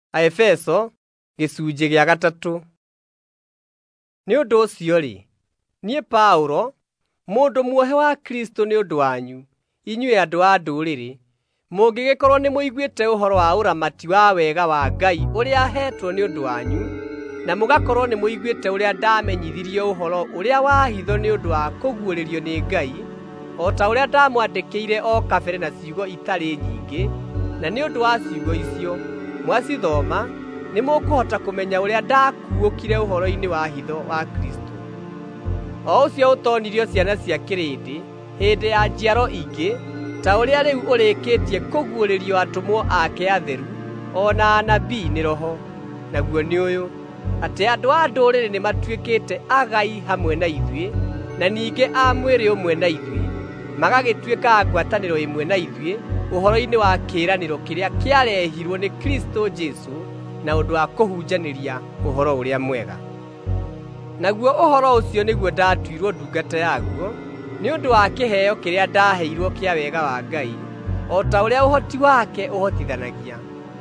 Aefeso gĩcunjĩ gĩa 3. Nĩ ũndũ ũcio-rĩ, niĩ Paũlo, mũndũ muohe wa Kristo nĩ ũndũ wanyu, inyuĩ andũ a ndũrĩrĩ, mũngĩgĩkorwo nĩ mũiguĩte ũhoro wa ũramati wa wega wa Ngai ũrĩa aheetwo nĩ ũndũ wanyu, na mũgakorwo nĩ mũiguĩte ũrĩa ndamenyithirio ũhoro ũrĩa wa hitho nĩ ũndũ wa kũguũrĩrio nĩ Ngai, o ta ũrĩa ndamwandĩkĩire o kabere na ciugo itarĩ nyingĩ, na nĩ ũndũ wa ciugo icio, mwacithoma, nĩ mũkũhota kũmenya ũrĩa ndakuũkire ũhoro-inĩ wa hitho wa Kristo. O ũcio ũtonirio ciana cia kĩrĩndĩ hĩndĩ ya njiaro ingĩ, ta ũrĩa rĩu ũrĩkĩtie kũguũrĩrio atũmwo ake atheru, o na anabii nĩ Roho. Naguo nĩ ũyũ, atĩ andũ a ndũrĩrĩ nĩ matuĩkĩte agai hamwe na ithuĩ, na ningĩ a mwĩrĩ ũmwe na ithuĩ, magagĩtuĩka a ngwatanĩro ĩmwe na ithuĩ ũhoro-inĩ wa kĩĩranĩro kĩrĩa kĩarehirwo nĩ Kristo Jesũ na ũndũ wa kũhunjanĩria ũhoro ũrĩa mwega. Naguo ũhoro ũcio nĩguo ndatuirwo ndungata yaguo, nĩ ũndũ wa kĩheo kĩrĩa ndaheirwo kĩa wega wa Ngai, o ta ũrĩa ũhoti wake ũhotithanagia.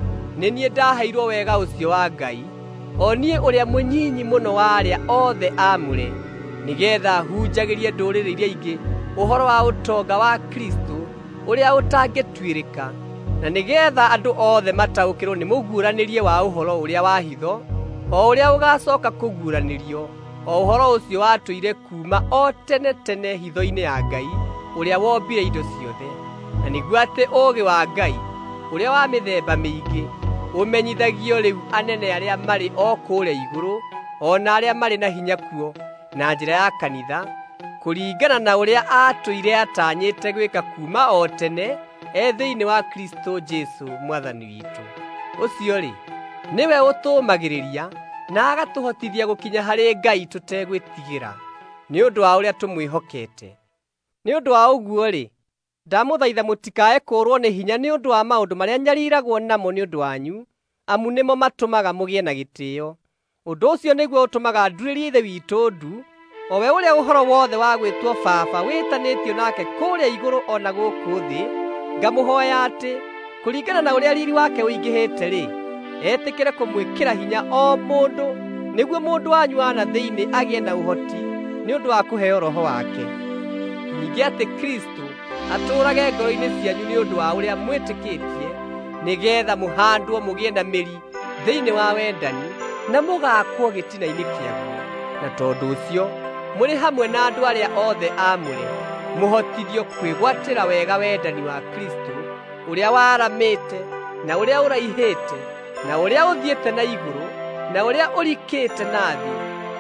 Nĩ niĩ ndaheirwo wega ũcio wa Ngai, o niĩ ũrĩa mũnyinyi mũno wa arĩa othe aamũre, nĩgeetha hunjagĩrie ndũrĩrĩ iria ingĩ ũhoro wa ũtonga wa Kristo ũrĩa ũtangĩtuĩrĩka, na nĩgeetha andũ othe mataũkĩrwo nĩ mũguũranĩrie wa ũhoro ũrĩa wa hitho, o ũrĩa ũgaacoka kũguũranĩrio, o ũhoro ũcio watũire kuuma o tene tene hitho-inĩ ya Ngai ũrĩa wombire indo ciothe, na nĩguo atĩ ũũgĩ wa Ngai ũrĩa wa mĩthemba mĩingĩ ũmenyithagio rĩu anene arĩa marĩ o kũũrĩa igũrũ, o na arĩa marĩ na hinya kuo na njĩra ya kanitha, kũringana na ũrĩa aatũire atanyĩte gwĩka kuuma o tene thĩinĩ wa Kristo Jesũ Mwathani witũ. Ũcio-rĩ, nĩwe ũtũũmagĩrĩria na agatũhotithia gũkinya harĩ Ngai tũtegwĩtigĩra, nĩ ũndũ wa ũrĩa tũmwĩhokete. Nĩ ũndũ wa ũguo-rĩ, ndamũthaitha mũtikae kũũrwo nĩ hinya nĩ ũndũ wa maũndũ marĩa nyariiragwo namo nĩ ũndũ wanyu, amu nĩmo matũmaga mũgĩe na gĩtĩĩo. Ũndũ ũcio nĩguo ũtũmaga ndurĩrie Ithe witũ ndu, o we ũrĩa ũhoro wothe wa gwĩtwo Baba wĩtanĩtio nake kũũrĩa igũrũ o na gũkũ thĩ, ngamũhooya atĩ, kũringana na ũrĩa riiri wake ũingĩhĩte-rĩ, etĩkĩre kũmwĩkĩra hinya o mũndũ, nĩguo mũndũ wanyu wa na thĩinĩ agĩe na ũhoti nĩ ũndũ wa kũheo Roho wake. Ningĩ atĩ Kristo atũũrage ngoro-inĩ cianyu nĩ ũndũ wa ũrĩa mwĩtĩkĩtie, nĩgeetha mũhaandwo mũgĩe na mĩri thĩinĩ wa wendani, na mũgaakwo gĩtina-inĩ kĩaguo. Na tondũ ũcio, mũrĩ hamwe na andũ arĩa othe aamũre, mũhotithio kwĩgwatĩra wega wendani wa Kristo, ũrĩa waramĩte, na ũrĩa ũraihĩte, na ũrĩa ũthiĩte na igũrũ, na ũrĩa ũrikĩte na thĩ,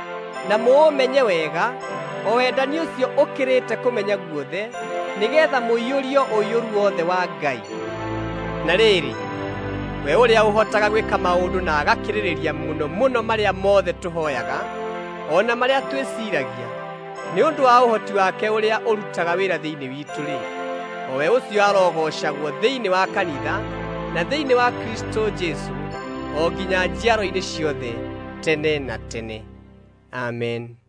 na mũũmenye wega, o wendani ũcio ũkĩrĩte kũmenya guothe, nĩgeetha mũiyũrio ũiyũru wothe wa Ngai. Na rĩrĩ, we ũrĩa ũhotaga gwĩka maũndũ na agakĩrĩrĩria mũno mũno marĩa mothe tũhooyaga, o na marĩa twĩciiragia, nĩ ũndũ wa ũhoti wake ũrĩa ũrutaga wĩra thĩinĩ witũ-rĩ, o we ũcio arogoocagwo thĩinĩ wa kanitha na thĩinĩ wa Kristo Jesũ, o nginya njiaro-inĩ ciothe tene na tene. Amen.